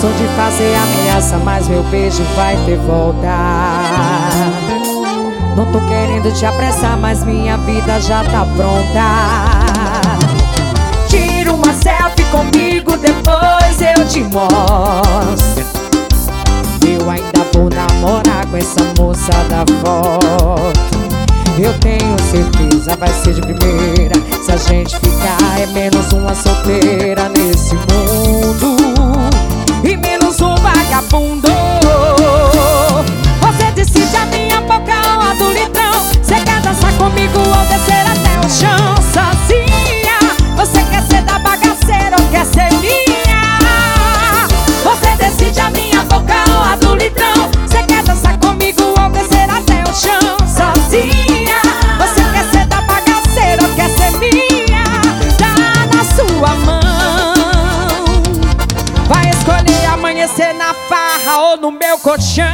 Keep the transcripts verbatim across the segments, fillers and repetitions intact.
sou de fazer ameaça, mas meu beijo vai ter volta. Não tô querendo te apressar, mas minha vida já tá pronta. Tira uma selfie comigo, depois eu te mostro. Eu ainda vou namorar com essa moça da foto. Eu tenho certeza vai ser de primeira. Se a gente ficar é menos uma solteira nesse mundo e menos um vagabundo. Você decide a minha boca ou a do litrão. Você quer dançar comigo ou descer até o chão sozinha? Você quer ser da bagaceira ou quer ser minha? Você decide a minha boca ou a do litrão. Você quer dançar comigo ou descer até o chão sozinha? Você quer ser da bagaceira ou quer ser minha? Tá na sua mão. Vai escolher amanhecer na farra ou no meu colchão.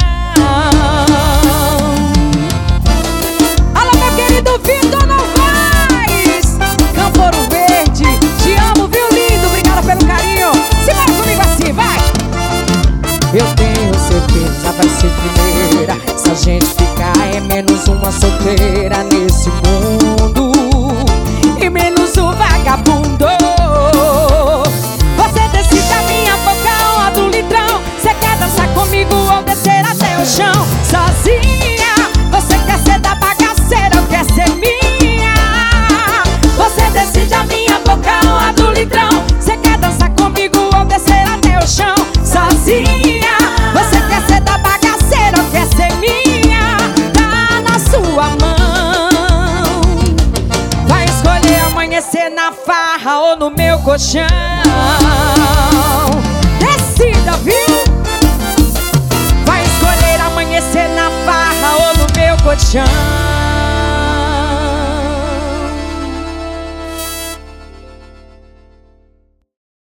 Alô, meu querido Vitor Novaes, Campo Ouro Verde, te amo, viu, lindo? Obrigada pelo carinho. Se vai comigo assim, vai! Eu tenho certeza vai ser primeira. Se a gente ficar é menos uma solteira nesse mundo e menos um vagabundo. Você decide a minha boca ou a do litrão. Você quer dançar comigo ou descer até o chão sozinha? Você quer ser da bagaceira ou quer ser minha? Você decide a minha boca ou a do litrão. Você quer dançar comigo ou descer até o chão sozinha? Você quer ser da bagaceira ou quer ser minha? Tá na sua mão. Vai escolher amanhecer na farra ou no meu colchão. Decida, viu? Vai escolher amanhecer na farra ou no meu colchão.